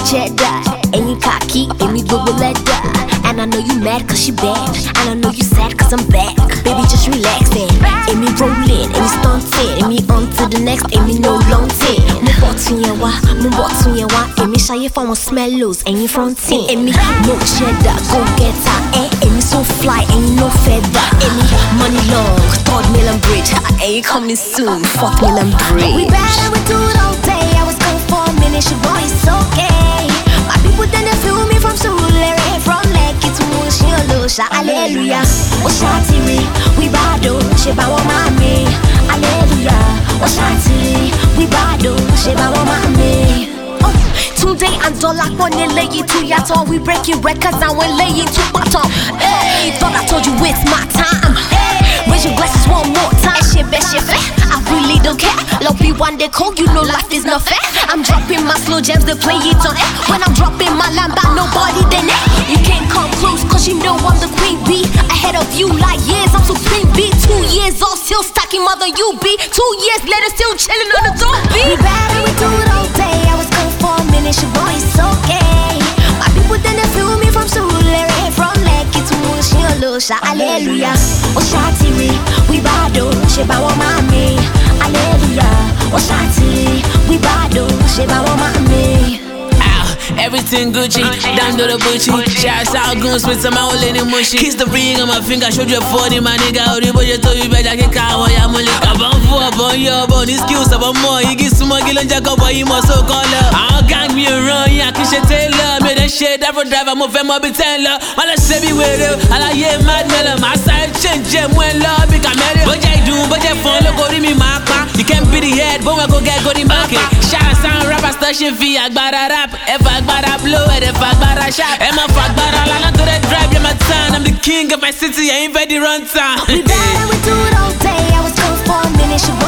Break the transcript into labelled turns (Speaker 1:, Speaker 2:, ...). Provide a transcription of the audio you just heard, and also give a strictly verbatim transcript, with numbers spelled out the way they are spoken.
Speaker 1: cheddar, ain't cocky, amy double leather. And I know you mad cause she bad, and I know you sad cause I'm back. Baby, just relax it. Amy rolling, amy stunting, amy on to the next, amy no long tail. Mo botun yen wa, mo botun yen wa. Amy shy for one smellos, amy fronting. Amy no cheddar, go get her. Eh, amy so fly, ain't no feather. Amy money long, third million bridge. Ain't coming soon, fourth million bridge. We bad and we do it all day. I was gone for a minute, your boy is okay. My people then they feel me from Surulere, from Lekki to Mushiolosha. Hallelujah. Oshati we bado, sheba wa mami. Hallelujah. Oshati we bado, sheba wa mami. Today and dollar money laying to ya tall. We breaking records and we're laying to bottom. Hey, thought I told you it's my time. Hey, raise your glasses one more time. Shit, best shit, fair. I really don't care. Love be one day cold, you know life is not fair. I'm dropping my slow jams, they play it on air. When I'm dropping my lamb, nobody then eh. You can't come close, cause you know I'm the queen bee. Ahead of you like years, I'm supreme B. Two years old, still stacking mother you be. Two years later, still chilling on the throne B. We bad and we do it all day. I was gone for a minute, your boy is okay. My people then they feel me from Surulere, from Lekki to Mushiolosha. Hallelujah. Oshati we bado, sheba wa mami. Hallelujah. Oshati we bado, sheba wa mami.
Speaker 2: Everything Gucci, down to the Gucci. Shouts out goons with some old lady mushy. Kiss the ring on my finger, showed you forty, my nigga. Oribo, you told you better get car, why I'm only cabin for a boy, your bony skills of a more. You get some more gillen jack up, you must so call up. I'll gang me around, yeah, kiss your tailor. Made that shit, that for driver, move them up, be tailor. All I say be with you, all I hear mad melon. My side change, gem when love, be camera. But I do, but I phone, look, go to me, my car. You can't be the head, but I go get good in back. Shouts out rappers, touching fee, I got a rap. If I Fagbara blow and the Fagbara shot. And my Fagbara lana to the drive, yeah my town. I'm the king of my city, I ain't ready run town.
Speaker 1: We bad and we do it all day. I was gone for a minute,